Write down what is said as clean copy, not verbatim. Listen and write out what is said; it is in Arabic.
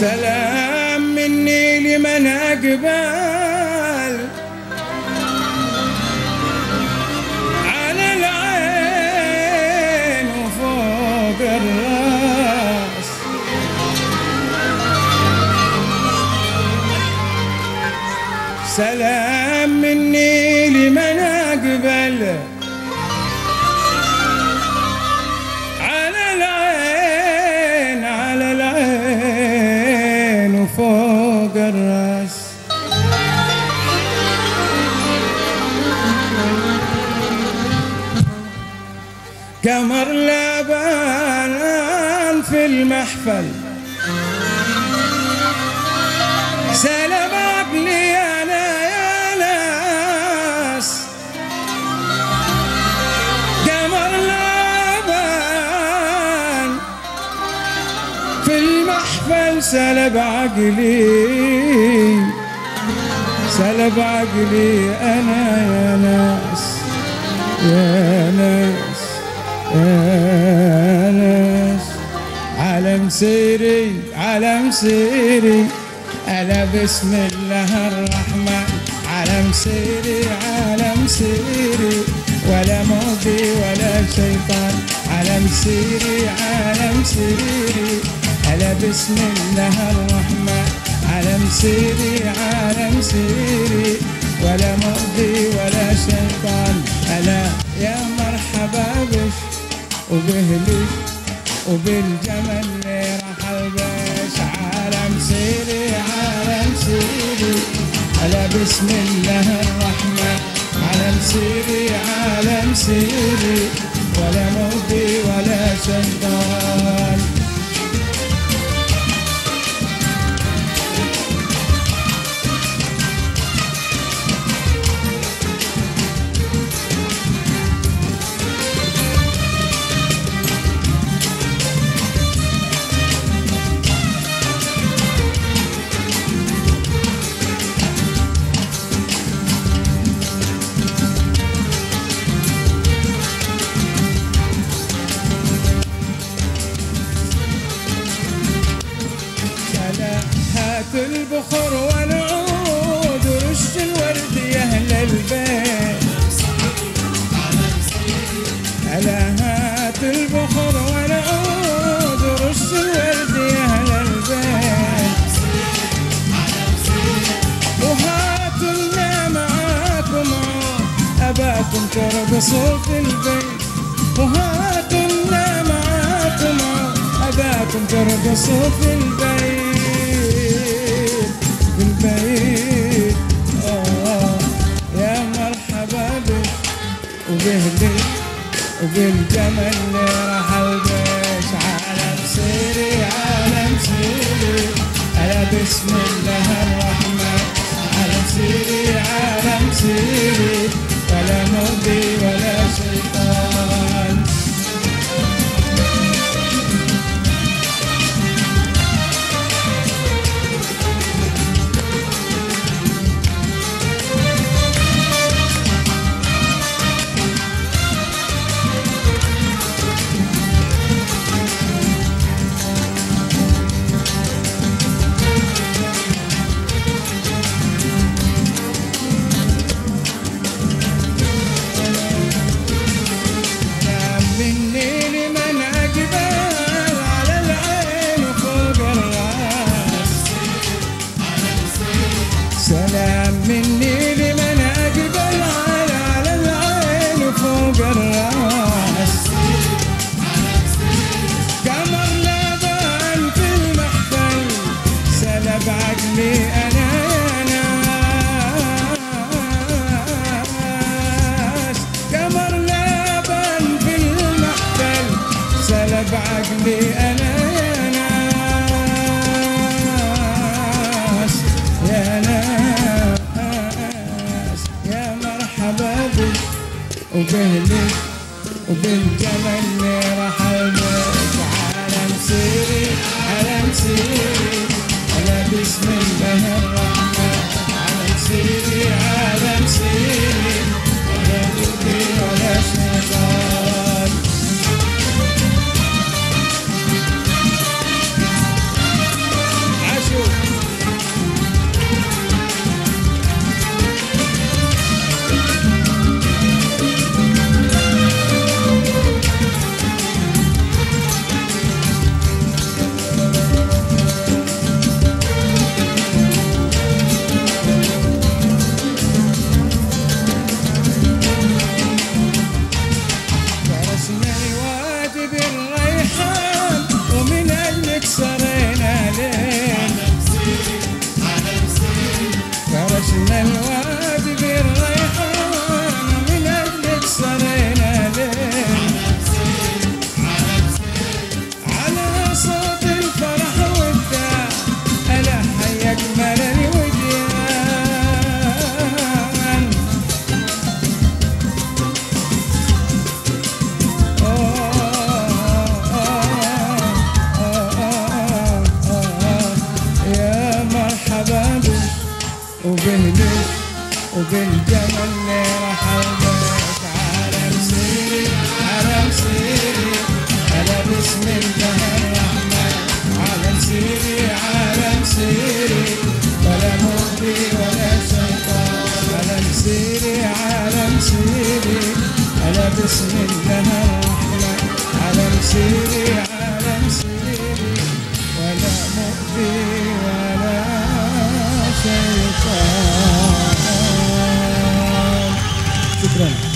سلام مني لمن أقبل على العين وفوق الراس. سلام مني لمن أقبل على العين وفوق الراس. قمر لبان في المحفل سلب عقلي أنا يا ناس. قمر لبان في المحفل سلب عقلي، سلب عقلي أنا يا ناس، يا ناس، يا ناس. علم سيري علم سيري ألا بسم الله الرحمن. علم سيري علم سيري ولا ماضي ولا شيطان. علم سيري علم سيري ألا بسم الله الرحمن. علم سيري علم سيري ولا ماضي ولا شيطان. ألا يا مرحبا بش وبهلش وبالجمل اللي رحل بش. عالم سيري عالم سيري ألا بسم الله الرحمن. عالم سيري عالم سيري ولا ماضي ولا شيطان. البخور والعود ورش الورد يا أهل البيت. ألا هات البخور والعود ورش الورد يا أهل البيت. وهاتوا لنا معاكم أباكم ترقصوا في البيت. وهاتوا لنا معاكم أباكم ترقصوا في البيت. بالبيت يا مرحبا بك وبهلك وبالجمل اللي رحل بش. عالم سيري عالم سيري ألا بسم الله الرحمن. عالم سيري عالم سيري ولا ماضي ولا شيطان. سلام مني لمن أقبل على العين وفوق الراس. قمر لبان في المحفل سلب عقلي أنا يا ناس. قمر لبان في المحفل سلب عقلي أنا يا ناس، يا ناس. وبهلك وبالجمل اللي رحل بش. عالم سيري عالم سيري ألا بسم الله الرحمن. عالم سيري عالم سيري ولا ماضي ولا شيطان. وبهلك وبالجمال راح أوديك عالم سيري عالم سيري أنا بسم الله الرحمن عالم سيري عالم سيري ولا مؤذي ولا شيطان عالم سيري عالم سيري أنا بسم الله الرحمن عالم سيري عالم سيري ولا مؤذي ولا شيطان. شكرا.